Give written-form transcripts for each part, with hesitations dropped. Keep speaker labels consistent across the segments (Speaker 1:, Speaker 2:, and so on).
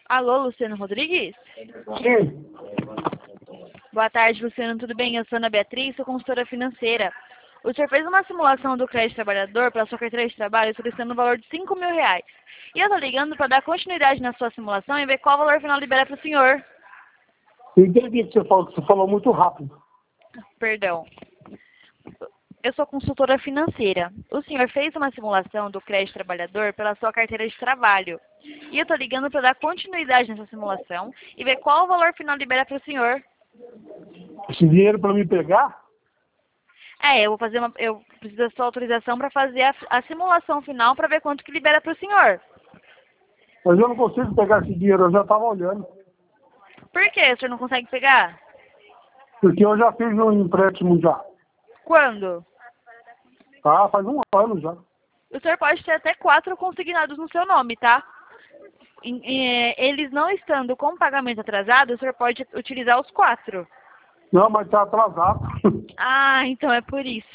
Speaker 1: Alô, Luciano Rodrigues?
Speaker 2: Sim.
Speaker 1: Boa tarde, Luciano. Tudo bem? Eu sou Ana Beatriz, sou consultora financeira. O senhor fez uma simulação do crédito trabalhador pela sua carteira de trabalho solicitando o valor de R$ 5.000. E eu tô ligando para dar continuidade na sua simulação e ver qual valor final libera para o senhor.
Speaker 2: Entendi o que você falou muito rápido.
Speaker 1: Perdão. Eu sou consultora financeira. O senhor fez uma simulação do crédito trabalhador pela sua carteira de trabalho. E eu tô ligando para dar continuidade nessa simulação e ver qual o valor final libera para o senhor.
Speaker 2: Esse dinheiro para me pegar?
Speaker 1: Eu vou fazer eu preciso da sua autorização para fazer a simulação final para ver quanto que libera para o senhor.
Speaker 2: Mas eu não consigo pegar esse dinheiro, eu já estava olhando.
Speaker 1: Por que o senhor não consegue pegar?
Speaker 2: Porque eu já fiz um empréstimo já.
Speaker 1: Quando?
Speaker 2: Ah, faz um ano já.
Speaker 1: O senhor pode ter até 4 consignados no seu nome, tá? Eles não estando com pagamento atrasado, o senhor pode utilizar os 4.
Speaker 2: Não, mas está atrasado.
Speaker 1: Ah, então é por isso.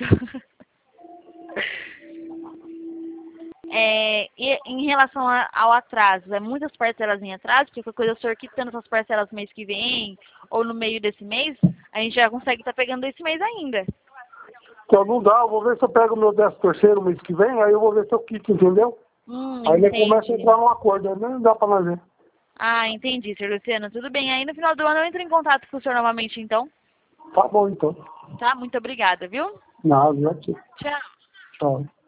Speaker 1: E em relação ao atraso, é muitas parcelas em atraso, porque qualquer coisa o senhor quitando essas parcelas no mês que vem, ou no meio desse mês, a gente já consegue estar pegando esse mês ainda.
Speaker 2: Então não dá, eu vou ver se eu pego o meu 13º mês que vem, aí eu vou ver se eu quito, entendeu? Aí ele começa a entrar num acordo, aí não dá para nós ver.
Speaker 1: Ah, entendi, senhor Luciano. Tudo bem. Aí no final do ano eu entro em contato com o senhor novamente, então.
Speaker 2: Tá bom então.
Speaker 1: Tá? Muito obrigada, viu?
Speaker 2: Nada, já.
Speaker 1: Tchau.
Speaker 2: Tchau.